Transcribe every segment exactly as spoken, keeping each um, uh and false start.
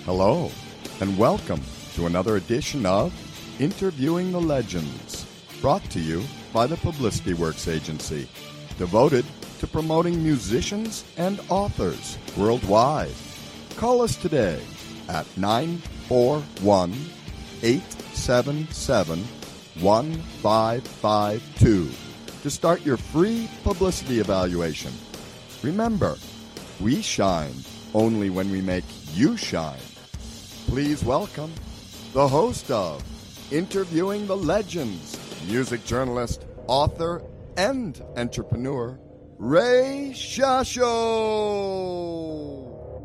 Hello, and welcome to another edition of Interviewing the Legends, brought to you by the Publicity Works Agency, devoted to promoting musicians and authors worldwide. Call us today at nine four one, eight seven seven, one five five two to start your free publicity evaluation. Remember, we shine only when we make you shine. Please welcome the host of Interviewing the Legends, music journalist, author, and entrepreneur, Ray Shasho.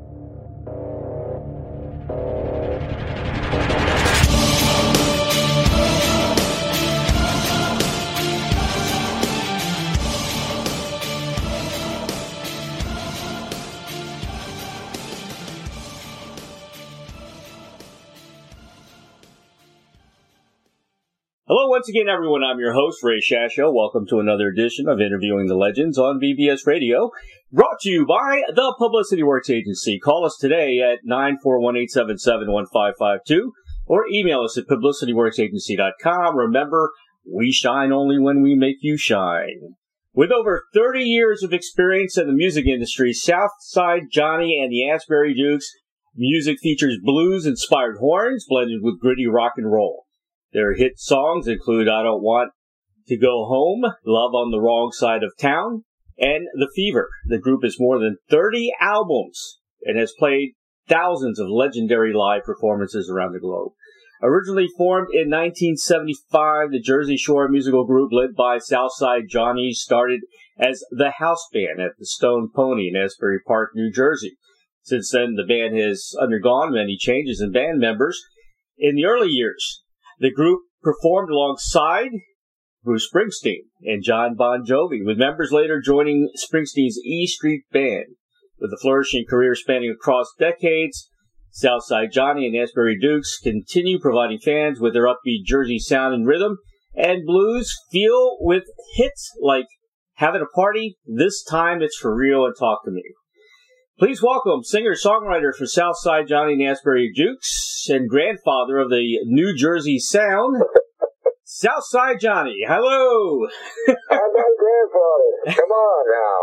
Hello once again, everyone. I'm your host, Ray Shasho. Welcome to another edition of Interviewing the Legends on B B S Radio, brought to you by the Publicity Works Agency. Call us today at nine four one, eight seven seven, one five five two or email us at publicity works agency dot com. Remember, we shine only when we make you shine. With over thirty years of experience in the music industry, Southside Johnny and the Asbury Dukes music features blues-inspired horns blended with gritty rock and roll. Their hit songs include I Don't Want to Go Home, Love on the Wrong Side of Town, and The Fever. The group has more than thirty albums and has played thousands of legendary live performances around the globe. Originally formed in nineteen seventy-five, the Jersey Shore musical group led by Southside Johnny started as the house band at the Stone Pony in Asbury Park, New Jersey. Since then, the band has undergone many changes in band members. In the early years, the group performed alongside Bruce Springsteen and John Bon Jovi, with members later joining Springsteen's E Street Band. With a flourishing career spanning across decades, Southside Johnny and Asbury Dukes continue providing fans with their upbeat Jersey sound and rhythm and blues feel, with hits like Having a Party, This Time It's For Real, and Talk to Me. Please welcome singer-songwriter for Southside Johnny and Asbury Dukes and grandfather of the New Jersey Sound, Southside Johnny. Hello. I'm my grandfather. Come on now.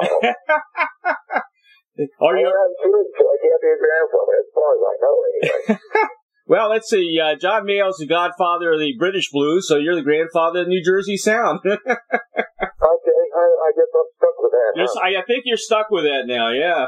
Are you? I have kids, so I can't be a grandfather as far as I know anyway. Well, let's see. Uh, John Mayall's the godfather of the British blues, so you're the grandfather of the New Jersey Sound. Okay, I, I guess I'm stuck with that. Huh? I, I think you're stuck with that now, yeah.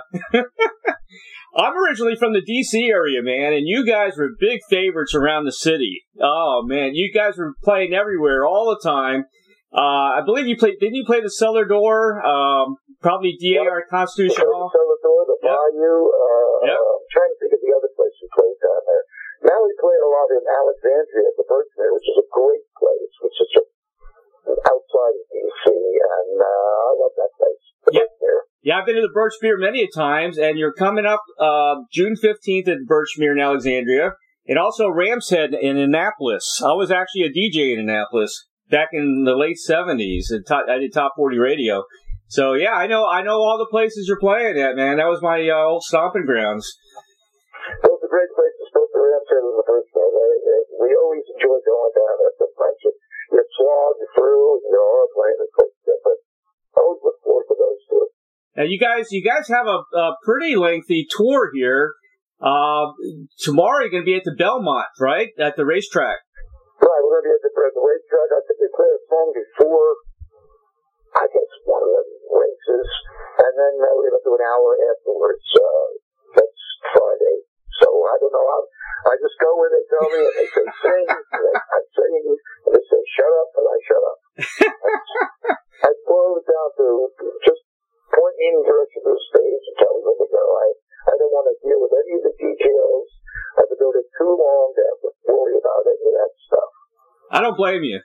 I'm originally from the D C area, man, and you guys were big favorites around the city. Oh, man, you guys were playing everywhere all the time. Uh, I believe you played, didn't you play the Cellar Door? Um, probably D A R yep. Constitution Hall? The Cellar Door, the yep. Bayou. Uh, yep. uh, I'm trying to think of the other place we played down there. Now we play a lot in Alexandria at the Birchmere, which is a great place, which is just outside of D C, and uh, I love that place. Yeah. yeah, I've been to the Birchmere many a times, and you're coming up uh, June fifteenth at Birchmere in Alexandria, and also Ram's Head in Annapolis. I was actually a D J in Annapolis back in the late seventies. I did Top forty radio. So, yeah, I know I know all the places you're playing at, man. That was my uh, old stomping grounds. Those are great places. Both the Ram's Head and the Birchmere. We always enjoy going down there. It's like you, you slog through, and you're all playing a place different. I always look forward to those two. Now, you guys, you guys have a, a pretty lengthy tour here. Uh, tomorrow you're going to be at the Belmont, right? At the racetrack. Right, we're going to be at the, at the racetrack. I think we played a song before, I guess, one of the races. And then uh, we're going to do an hour afterwards. Uh, that's Friday. So, I don't know. I'll, I just go where they tell me, and they say sing, and I sing, and they say shut up, and I shut up. I boil it down to just point me in the direction of the stage and tell me where to go. I, I don't want to deal with any of the details. I've been doing it too long to have to worry about any of that stuff. I don't blame you.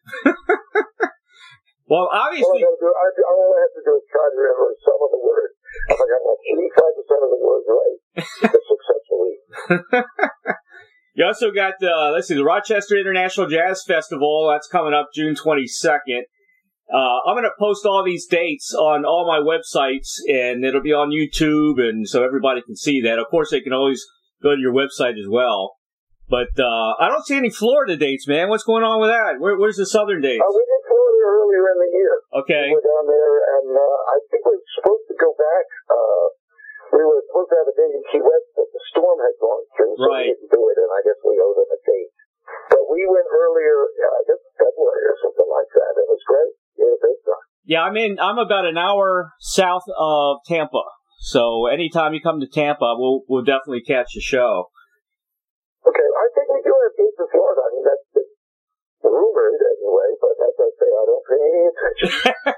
Well, obviously... All I, do, I, all I have to do is try to remember some of the words. If I got like eighty-five percent of the words right, successfully. You also got, uh, let's see, the Rochester International Jazz Festival. That's coming up June twenty-second. Uh, I'm going to post all these dates on all my websites, and it'll be on YouTube, and so everybody can see that. Of course, they can always go to your website as well. But uh, I don't see any Florida dates, man. What's going on with that? Where, where's the southern dates? Uh, we did Florida earlier in the year. Okay. We were down there, and uh, I think we were supposed to go back. Uh, we were supposed to have a date in Key West, but the storm had gone through, so right. we didn't do it, and I guess we owe them a date. But we went earlier, uh, I guess February or something like that. It was great. It was a big time. Yeah, I'm in. I'm about an hour south of Tampa, so anytime you come to Tampa, we'll we'll definitely catch a show. Okay, I think we do have dates in Florida. I mean, that's the rumored anyway, but as I say, I don't pay any attention.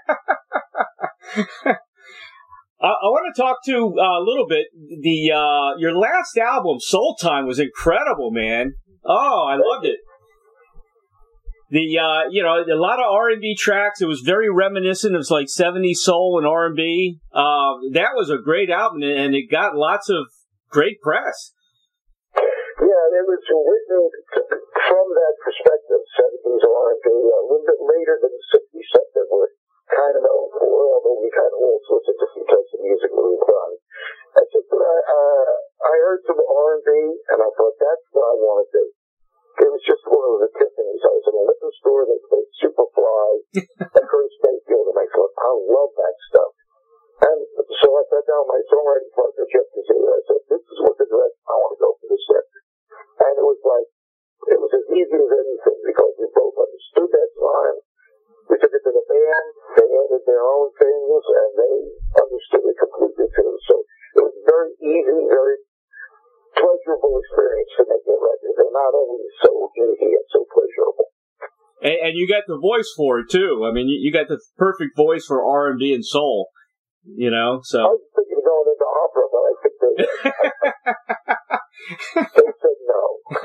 I, I want to talk to uh, a little bit. The uh, your last album, Soul Time, was incredible, man. Oh, I loved it. The uh, you know, a lot of R and B tracks. It was very reminiscent of like seventies soul and R and B. Uh, that was a great album, and it got lots of great press. Yeah, it was written from that perspective, seventies R and B, a little bit later than the sixties stuff that we're kind of known for, although we've had all sorts of different types of music we've done. I just uh, uh, I heard some R and B, and I thought that's what I want to do. It was just one of the epiphanies. I was in a liquor store, they played Superfly at Curtis Mayfield, and I thought, I love that stuff. And so I sat down with my songwriting partner, Jeff Kazia. I said, this is what the direction I want to go for this record. And it was like, it was as easy as anything because we both understood that time. We took it to the band, they added their own things, and they understood it completely too. So it was very easy, very pleasurable experience to make that record. They're not only so easy and so pleasurable. And, and you got the voice for it too. I mean, you, you got the perfect voice for R and B and soul. You know, so. I was thinking of going into opera, but I think they, they said no.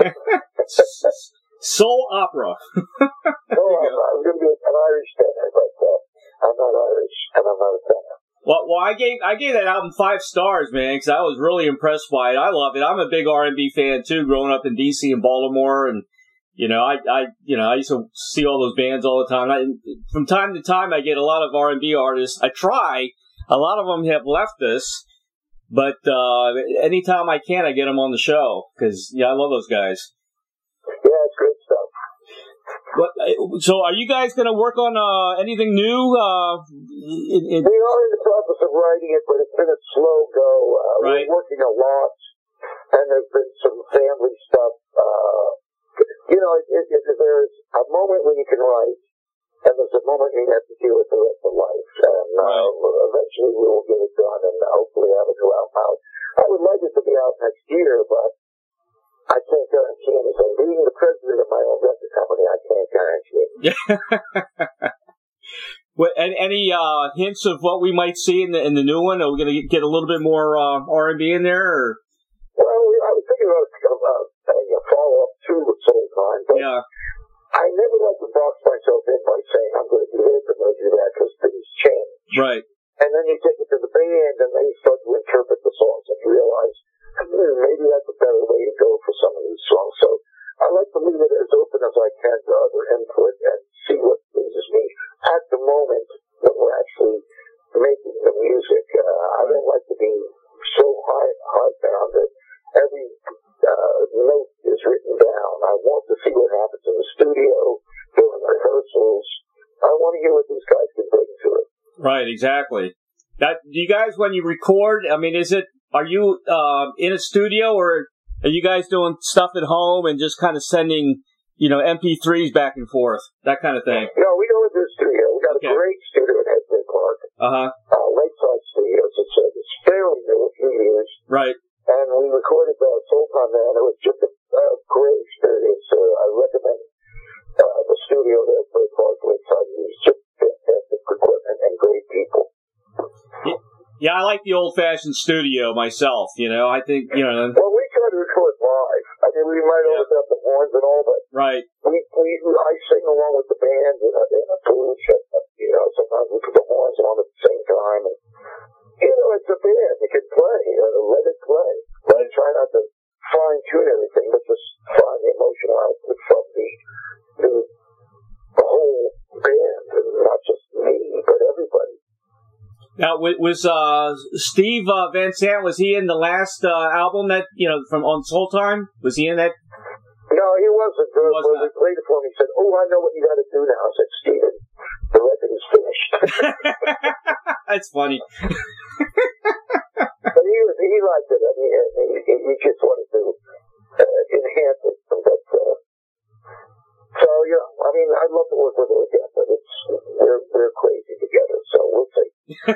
Soul opera. No, I'm, I'm going to be an Irish tenor, but uh, I'm not Irish, and I'm not a tenor. Well, well, I gave I gave that album five stars, man, because I was really impressed by it. I love it. I'm a big R and B fan too, growing up in D C and Baltimore, and you know, I, I you know I used to see all those bands all the time. I, from time to time, I get a lot of R and B artists. I try. A lot of them have left us, but uh, anytime I can, I get them on the show because yeah, I love those guys. Yeah, it's great stuff. What, so, are you guys going to work on uh, anything new? Uh, in, in... We are in the process of writing it, but it's been a slow go. Uh, right. We're working a lot, and there's been some family stuff. Uh, you know, it, it, it, there's a moment when you can write, and there's a moment you have to deal with the rest of life. And uh, right. eventually we will get it done, and hopefully have it go out now. I would like it to be out next year, but I can't guarantee anything. Being the president of my own record company, I can't guarantee it. Well, and any uh, hints of what we might see in the in the new one? Are we going to get a little bit more uh, R and B in there? Or? Well, I was thinking about uh, a follow-up to Soul Time, but yeah. I never like to box myself in by saying I'm going to do this, I'm going to do that, because things change. Right. And then you take it to the band, and they start to interpret the songs and realize, hmm, maybe that's a better way to go for some of these songs. So I like to leave it as open as I can to other input and see what pleases me at the moment when we're actually making the music. Uh, I don't like to be so high, high bound that every uh, note is written down. I want to see what happens in the studio during rehearsals. I want to hear what these guys can bring to it. Right, exactly. That do you guys, when you record, I mean, is it, are you uh, in a studio, or are you guys doing stuff at home and just kind of sending, you know, M P threes back and forth, that kind of thing? No, we go into the studio. We got okay. a great studio in Edmond Park. Uh-huh. Uh, Lakeside Studios. It's, uh, it's fairly new, a few years. Right. And we recorded uh, Soul Time there, and it was just a uh, great experience. Uh, I recommend uh, the studio there at Edmond Park, Lakeside. It's just fantastic equipment and great people. Yeah, I like the old-fashioned studio myself, you know. I think, you know. Well, we try to record live. I mean, we might always have the horns and all, but right. we, we, I sing along with the band in a, in a booth. You know, sometimes we put the horns on at the same time. And, you know, it's a band. You can play. You know, let it play. I try not to fine-tune everything, but just find the emotional output from the, the, the whole band, and not just me, but everybody. Now, was uh, Steve uh, Van Sant, was he in the last uh, album that, you know, from On Soul Time? Was he in that? No, he wasn't. He was when he played it for me, he said, oh, I know what you got to do now. I said, Steven, the record is finished. That's funny. But he, was, he liked it. I mean, he, he, he just wanted to uh, enhance it. But, uh, so, you know, I mean, I'd love to work with him again, but it's, we're, we're crazy together, so we'll see.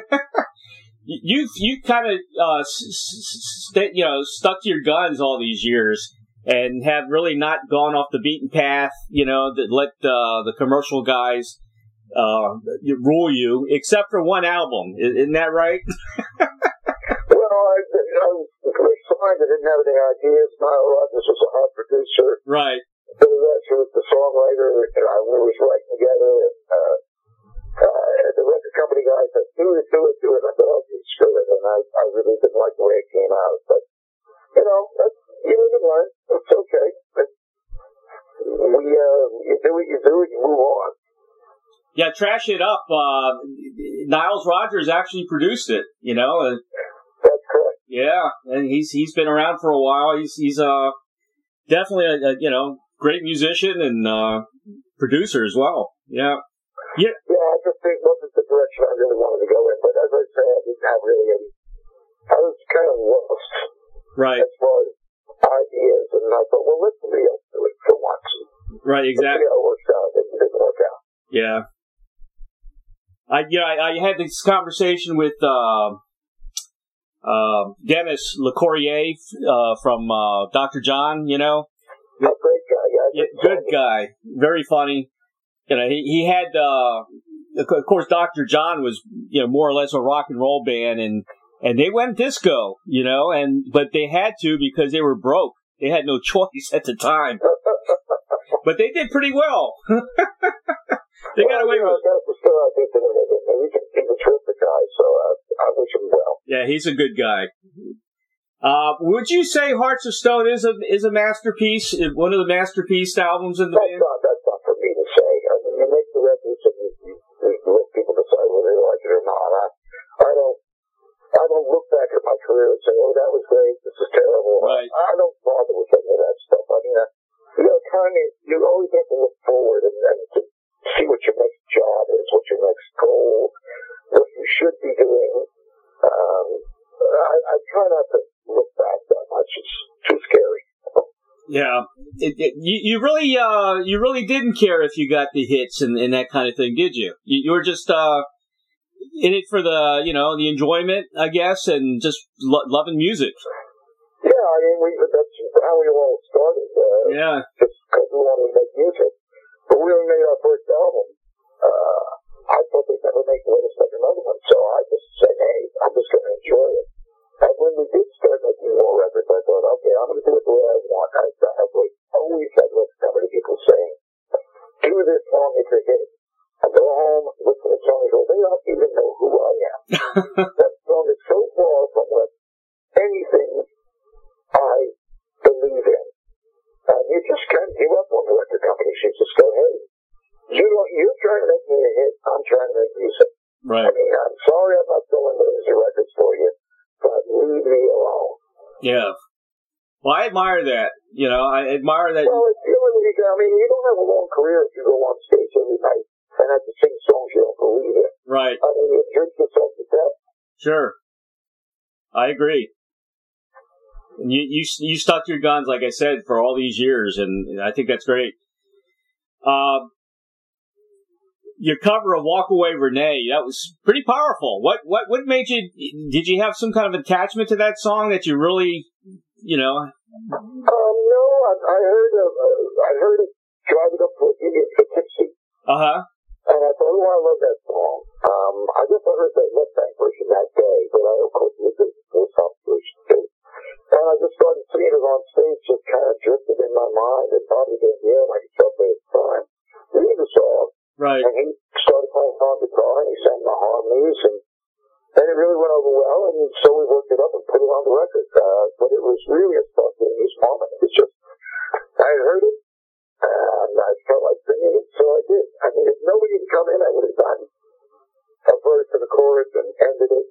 You've you kind of uh, st- you know stuck to your guns all these years and have really not gone off the beaten path. You know that let uh, the commercial guys uh, rule you, except for one album. Isn't that right? Well, I, I was signed. I didn't have any ideas. Nile Rodgers was a hot producer. Right. Billy Ratcher was the songwriter, and I, we was writing together. And, uh, Uh, the record company guys said, do it, do it, do it. I said, okay, screw it. And I, I really didn't like the way it came out. But, you know, that's, you live and learn. It's okay. But we, uh, you do what you do and you move on. Yeah, Trash It Up. Uh, Niles Rodgers actually produced it, you know. And, that's correct. Yeah, and he's he's been around for a while. He's, he's uh, definitely a, a, you know, great musician and uh, producer as well. Yeah. Yeah. Yeah, I just think it wasn't the direction I really wanted to go in, but as I said, I didn't have really any, I was kind of lost. Right. As far as ideas, and I thought, well, let somebody else do it for once. Right, exactly. Let's see how it works out. It didn't work out. Yeah. I, you know, I, I had this conversation with, uh, uh, Dennis LeCourrier, uh, from, uh, Doctor John, you know. A great guy, yeah. Yeah, good guy. Very funny. You know, he, he had, uh, of course, Doctor John was, you know, more or less a rock and roll band, and, and they went disco, you know, and, but they had to because they were broke. They had no choice at the time. But they did pretty well. They well, got away you know, with it. That's the story I think that he's a, he's a terrific guy, so I, I wish him well. Yeah, he's a good guy. Uh, would you say Hearts of Stone is a, is a masterpiece, one of the masterpiece albums in the that's band? Not, that's not for me to say. I mean, you make the records and you, you, you let people decide whether they like it or not. I, I don't, I don't look back at my career and say, oh, that was great, this is terrible. Right. I, I don't bother with any of that stuff. I mean, I, you know, kind of, you always have to look forward and, and to see what your next job is, what your next goal, what you should be doing. Um, I, I try not to look back that much. It's too scary. Yeah, it, it, you, you really, uh, you really didn't care if you got the hits and, and that kind of thing, did you? You, you were just uh, in it for the, you know, the enjoyment, I guess, and just lo- loving music. Yeah, I mean, we, that's how we all started. Uh, Yeah, just because we wanted to make music. But we only made our first album. Uh, I thought they'd never make let us make another one, so I just said, hey, I'm just going to enjoy it. And when we did start making more records, I thought, okay, I'm going to do it the way I want. I, I've always had what so many people saying, do this song, it's a hit. I go home, listen to the song, and go, they don't even know who I am. That song is so far from what anything I believe in. And you just can't give up on the record company. You just go, hey, you don't, you're trying to make me a hit, I'm trying to make music. right. I mean, I'm sorry I'm not selling those records for you, but leave me alone. Yeah. Well, I admire that. You know, I admire that. Well, it's the only way you can, I mean, you don't have a long career if you go on stage every night and have to sing songs you don't believe in. Right. I mean, you drink yourself to death. Sure. I agree. And you, you, you stuck to your guns, like I said, for all these years, and I think that's great. Uh, your cover of Walk Away Renee, that was pretty powerful. What, what, what made you, did you have some kind of attachment to that song that you really, you know? Um, no, I, I heard uh, I heard it driving up to Union Poughkeepsie. Uh-huh. And I thought, oh, I love that song. Um, I guess I heard the left bank version that day, but I, of course, listened to the top version too. And I just started singing it on stage, just kind of drifted in my mind, and Bobby did, yeah, like he felt at the time. We knew the song. Right. And he started playing on guitar, and he sang the harmonies, and, and it really went over well, and so we worked it up and put it on the record. Uh, but it was really a spontaneous moment. It was just, I had heard it, and I felt like singing it, so I did. I mean, if nobody had come in, I would have done a verse and a chorus and ended it.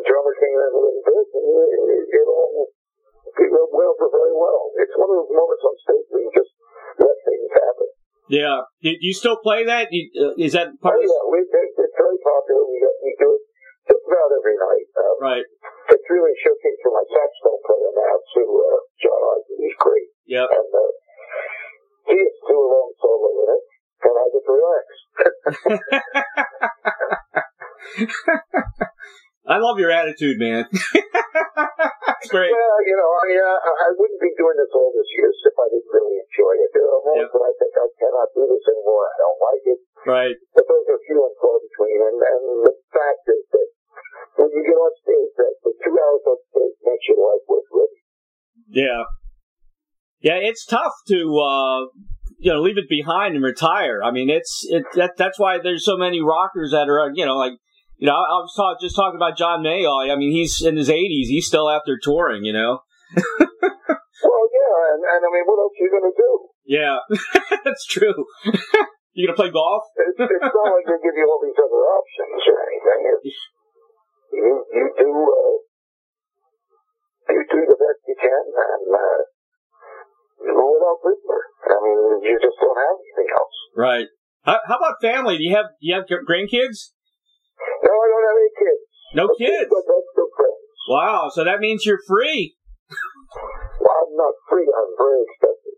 drummer came in a little bit, and it, it all it went well for very well. It's one of those moments on stage where you just let things happen. Yeah. Do you still play that? You, uh, is that part Oh, of yeah, we, it, it's very popular. We, we do it just about every night. Um, Right. It's really a showcase for my saxophone player now, too, uh, John Osborne. He's great. Yep. And uh, he gets to do a long solo in it, and I get to relax. I love your attitude, man. It's great. Yeah, you know, I mean, I, I wouldn't be doing this all this years if I didn't really enjoy it. There are moments Yep. when I think I cannot do this anymore. I don't like it. Right. But those are few and far between. And, and the fact is that when you get on stage, that the two hours on stage makes your life worth living. Yeah. Yeah, it's tough to, uh, you know, leave it behind and retire. I mean, it's, it, that, that's why there's so many rockers that are, you know, like, you know, I, I was talk, just talking about John Mayall. I mean, he's in his eighties. He's still out there touring, you know? Well, yeah, and, and I mean, what else are you going to do? Yeah, that's true. You going to play golf? It's, it's not like they give you all these other options or anything. It's, you, you do, uh, you do the best you can, and, uh, you roll it out Whistler. I mean, you just don't have anything else. Right. How, how about family? Do you have, do you have grandkids? No, I don't have any kids. No but kids? But that's still friends. Wow, so that means you're free. Well, I'm not free. I'm very expensive.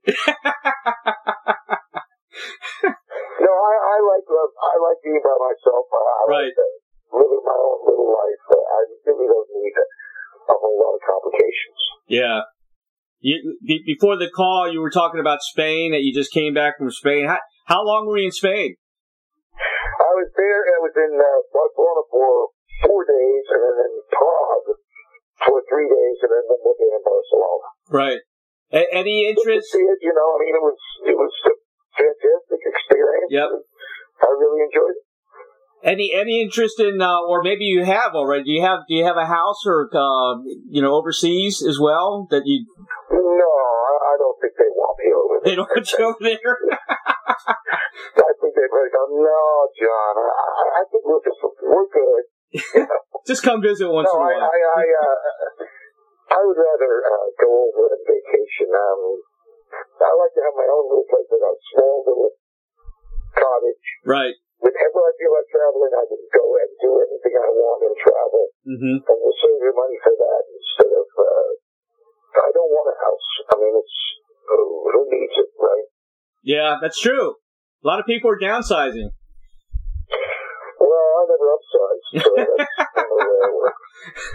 No, I, I like uh, I like being by myself. I, I Right. like uh, living my own little life. Uh, I really don't need a, a whole lot of complications. Yeah. You, be, before the call, you were talking about Spain, that you just came back from Spain. How, how long were you in Spain? I was there. I was in uh, Barcelona for four days, and then in Prague for three days, and then living in Barcelona. Right. A- any interest? See it, you know, I mean, it was it was a fantastic experience. Yep. I really enjoyed it. Any any interest in, uh, or maybe you have already? Do you have do you have a house or uh, you know overseas as well that you? No, I, I don't think they want me over there. They don't want you over there. I think they'd really go, no, John. I, I think we're just we're good. You know? Just come visit once no, in a I while. I I, uh, I would rather uh, go over on vacation. Um, I like to have my own little place, like a small little cottage. Right. Whenever I feel like traveling, I can go and do anything I want and travel. Mm-hmm. And you save your money for that instead of. Uh, I don't want a house. I mean, it's uh, who needs it, right? Yeah, that's true. A lot of people are downsizing. Well, I never upsized, so that's kind of the way I work.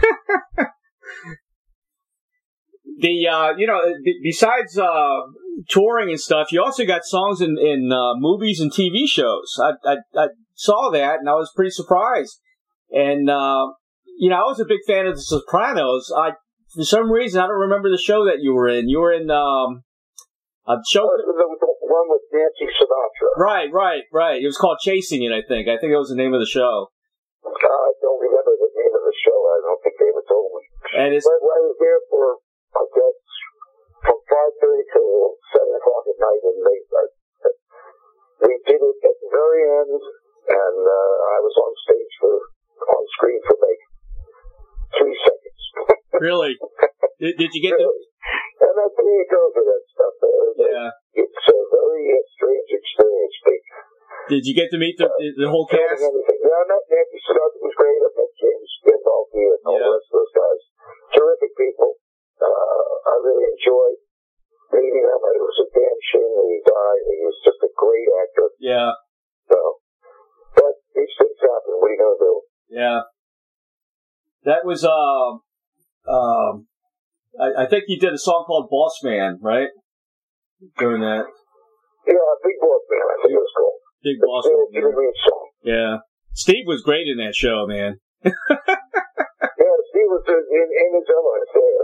The uh, you know, b- besides uh, touring and stuff, you also got songs in in uh, movies and T V shows. I, I I saw that and I was pretty surprised. And uh, you know, I was a big fan of The Sopranos. I for some reason I don't remember the show that you were in. You were in um, a show. Oh, the, the one with Nancy Sinatra. Right, right, right. It was called Chasing It, I think. I think that was the name of the show. Uh, I don't remember the name of the show. I don't think they ever told me. And it's But I was there for, I guess, from five thirty till seven o'clock at night, and they, uh, we did it at the very end, and uh, I was on stage for, on screen for like three seconds. really. Did, did you get to? And that's the way it goes with that stuff. Uh, Yeah. It's a very uh, strange experience. But Did you get to meet the the whole filming cast? anything. Yeah, I met Nancy Sinatra was great. I met James Gandolfini and all Yeah. the rest of those guys. Terrific people. Uh, I really enjoyed meeting him. It was a damn shame that he died. He was just a great actor. Yeah, So, but these things happen. What are you going to do? yeah. That was um um. I, I think you did a song called Boss Man, right? During that Yeah, Big Boss Man, I think it was called. Big Boss It's Man. a Jimmy Reed song. Yeah, Steve was great in that show, man. Yeah, Steve was in, in, in his elements there.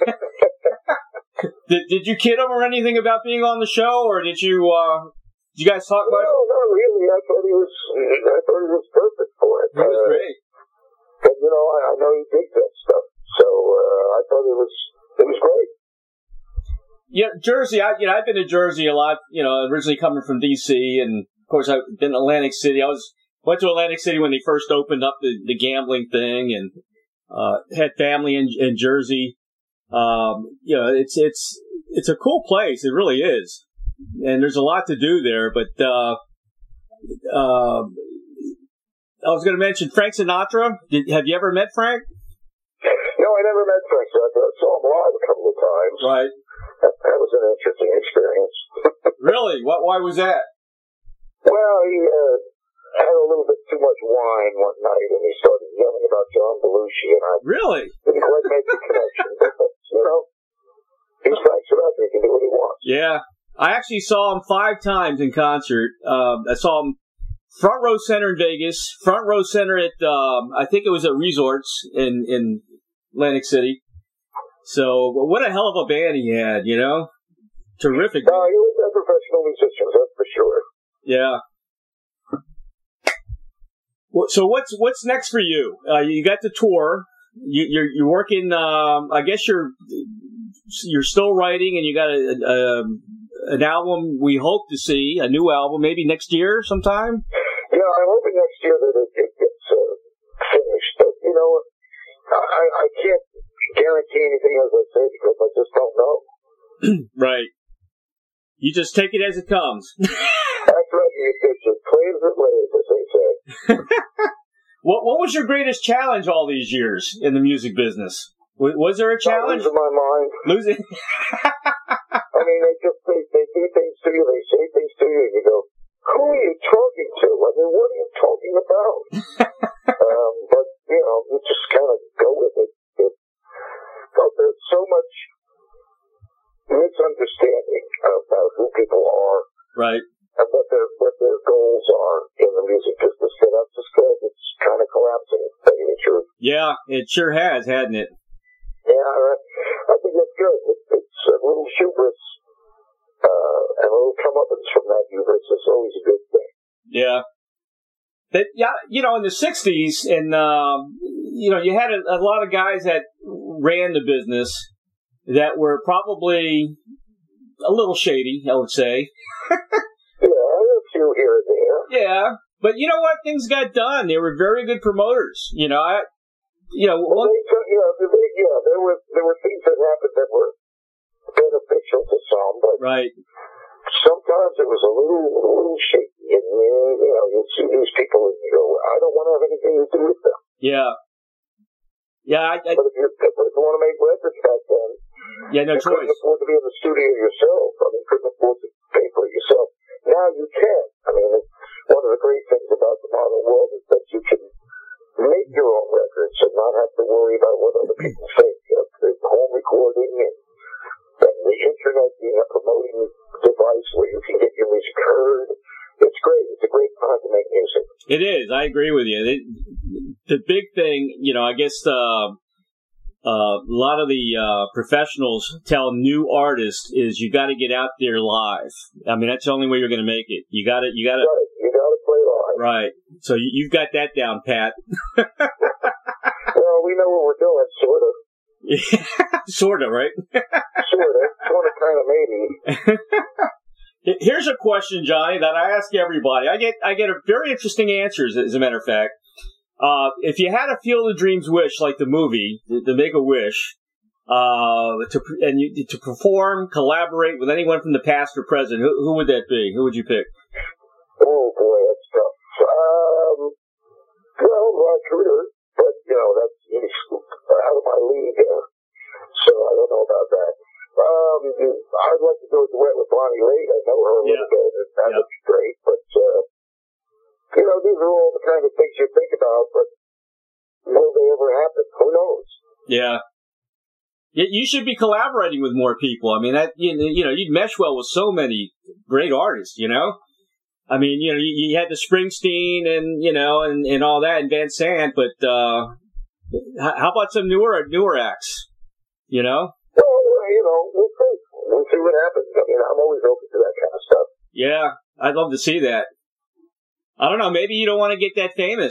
Did Did you kid him or anything about being on the show, or did you uh did you guys talk No, about it? no, really. I thought he was. I thought he was perfect for it. He was Uh, great. And you know, I, I know he digs that stuff, so uh, I thought it was. It was great. Yeah, Jersey. I you know I've been to Jersey a lot. You know, originally coming from D C, and of course I've been to Atlantic City. I was went to Atlantic City when they first opened up the, the gambling thing, and uh, had family in, in Jersey. Um, you know, it's it's it's a cool place. It really is, and there's a lot to do there. But uh, uh, I was going to mention Frank Sinatra. Did, have you ever met Frank? No, I never met Frank Sinatra. I saw him live a couple of times. Right. That, that was an interesting experience. Really? What? Why was that? Well, he uh, had a little bit too much wine one night, and he started yelling about John Belushi, and I really didn't quite make the connection. But, you know, he's Frank Sinatra. He can do what he wants. Yeah. I actually saw him five times in concert. Um, I saw him front row center in Vegas, front row center at, um, I think it was at Resorts in, in Atlantic City. So, what a hell of a band he had, you know? Terrific. No, he was a professional musician, that's for sure. Yeah. So, what's what's next for you? Uh, you got the tour. You, you're you're working. Um, I guess you're you're still writing, and you got a, a an album. We hope to see a new album, maybe next year sometime. Yeah, I'm hoping next year that it, it gets uh, finished. But you know, I I can't guarantee anything, as I say, because I just don't know. Right. You just take it as it comes. That's right. It's just plain as it lays, as they say. What What was your greatest challenge all these years in the music business? Was, was there a challenge? Losing my mind. Losing. I mean, they just they, they do things to you. They say things to you, and you go, "Who are you talking to? I mean, what are you talking about?" um, but you know, you just kind of go with it. it but there's so much misunderstanding about who people are, right, and what their what their goals are in the music business. And that's just because it's kind of collapsing. To tell you the truth. Yeah, it sure has, hasn't it? Yeah, I think that's good. It, it's a little hubris, uh, and a little comeuppance from that hubris is always a good thing. Yeah. That, yeah, you know, in the sixties, and, um, you know, you had a, a lot of guys that ran the business that were probably a little shady, I would say. Yeah, a few here and there. Yeah, but you know what? Things got done. They were very good promoters. You know, I, you know, well, one, they, yeah, they, yeah, there were there were things that happened that were beneficial to some, but right. Sometimes it was a little, a little shaky, and you know, you see these people and you go, I don't want to have anything to do with them. Yeah. Yeah, I, I, but, if you, but if you want to make records back then, yeah, no you choice. couldn't afford to be in the studio yourself. I mean, you couldn't afford to pay for it yourself. Now you can. I mean, one of the great things about the modern world is that you can make your own records and not have to worry about what other people think. You know, the home recording and, and the internet being a promoting device where you can get your music heard. It's great. It's a great time to make music. It is. I agree with you. It, the big thing, you know, I guess uh, uh, a lot of the uh, professionals tell new artists is you got to get out there live. I mean, that's the only way you're going to make it. You got to, you got to, right. You got to play live. Right. So you, you've got that down, Pat. Well, we know what we're doing, sort of. Yeah, sort of, right? Sort of. Sort of, kind of, maybe. Here's a question, Johnny, that I ask everybody. I get I get a very interesting answers, as a matter of fact. Uh, if you had a Field of Dreams wish, like the movie, to make a wish, uh, to and you, to perform, collaborate with anyone from the past or present, who, who would that be? Who would you pick? Oh boy, that's tough. Um, well, Rod Treater, but you know that's he's out of my league, uh, so I don't know about that. Um, I'd like to do a duet with Bonnie Raitt. I know her a little bit, and that would be great. But uh, you know, these are all the kind of things you think about, but will they ever happen? Who knows? Yeah. You should be collaborating with more people. I mean, that you, you know, you'd mesh well with so many great artists. You know, I mean, you know, you, you had the Springsteen and you know, and, and all that, and Van Sant, but uh, how about some newer newer acts? You know. Well, you know, we'll see. We'll see what happens. I mean, I'm always open to that kind of stuff. Yeah, I'd love to see that. I don't know. Maybe you don't want to get that famous.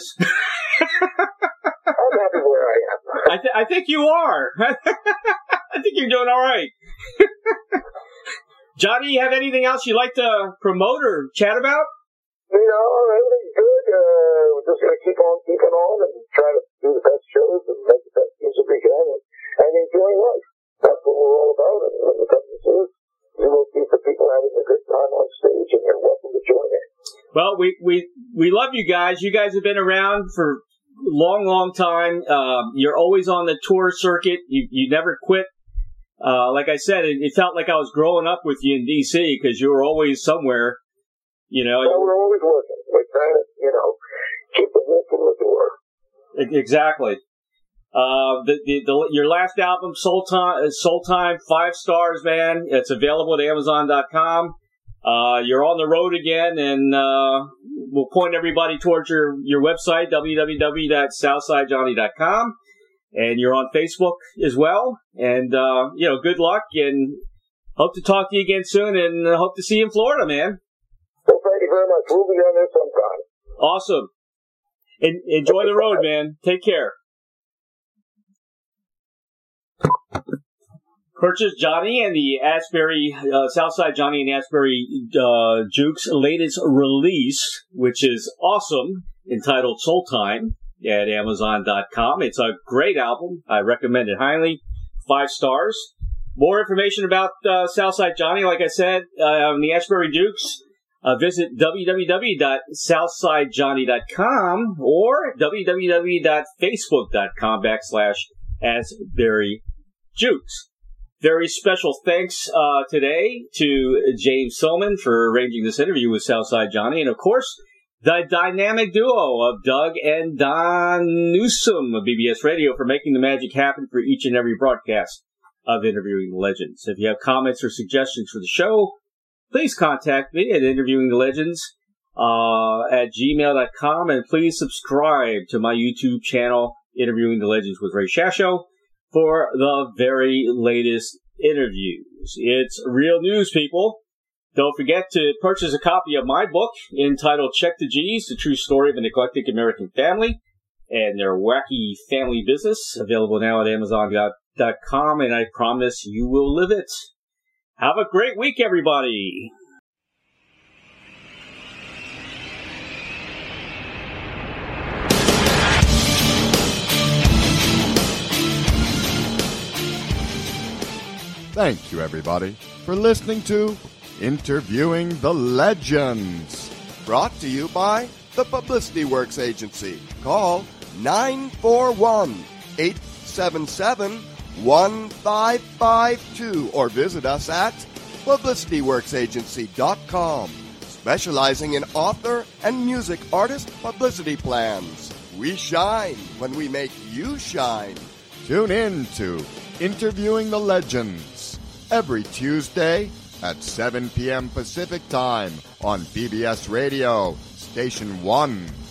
I'm happy where I am. I, th- I think you are. I think you're doing all right. Johnny, you have anything else you'd like to promote or chat about? You know, everything's good. Uh, we're just going to keep on keeping on and try to do the best shows and make the best Well, we, we, we love you guys. You guys have been around for a long, long time. Uh, you're always on the tour circuit. You, you never quit. Uh, like I said, it, it felt like I was growing up with you in D C because you were always somewhere, you know. Well, we're always working. We're trying to, you know, keep the wolf from the door. Exactly. Uh, the, the, the, your last album, Soul Time, Soul Time, five stars, man. It's available at Amazon dot com. Uh, you're on the road again, and, uh, we'll point everybody towards your, your website, w w w dot southside johnny dot com. And you're on Facebook as well. And, uh, you know, good luck, and hope to talk to you again soon, and hope to see you in Florida, man. Well, thank you very much. We'll be on there sometime. Awesome. En- enjoy the road, man. Take care. Purchase Johnny and the Asbury, uh, Southside Johnny and Asbury, uh, Jukes' latest release, which is awesome, entitled Soul Time, at Amazon dot com. It's a great album. I recommend it highly. Five stars. More information about, uh, Southside Johnny, like I said, uh, on the Asbury Jukes, uh, visit w w w dot southside johnny dot com or w w w dot facebook dot com backslash Asbury Jukes. Very special thanks uh, today to James Silman for arranging this interview with Southside Johnny, and of course, the dynamic duo of Doug and Don Newsom of B B S Radio for making the magic happen for each and every broadcast of Interviewing the Legends. If you have comments or suggestions for the show, please contact me at interviewing the legends uh, at gmail dot com, and please subscribe to my YouTube channel, Interviewing the Legends with Ray Shasho, for the very latest interviews. It's real news, people. Don't forget to purchase a copy of my book entitled Check the G's, The True Story of an Eclectic American Family and Their Wacky Family Business, available now at Amazon dot com, and I promise you will live it. Have a great week, everybody. Thank you, everybody, for listening to Interviewing the Legends, brought to you by the Publicity Works Agency. Call nine four one, eight seven seven, one five five two or visit us at publicity works agency dot com, specializing in author and music artist publicity plans. We shine when we make you shine. Tune in to Interviewing the Legends every Tuesday at seven p.m. Pacific Time on B B S Radio, Station one.